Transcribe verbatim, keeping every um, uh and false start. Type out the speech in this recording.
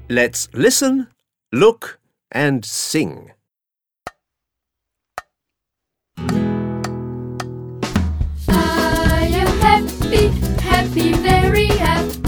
Let's listen, look, and sing. I am happy, happy, very happy.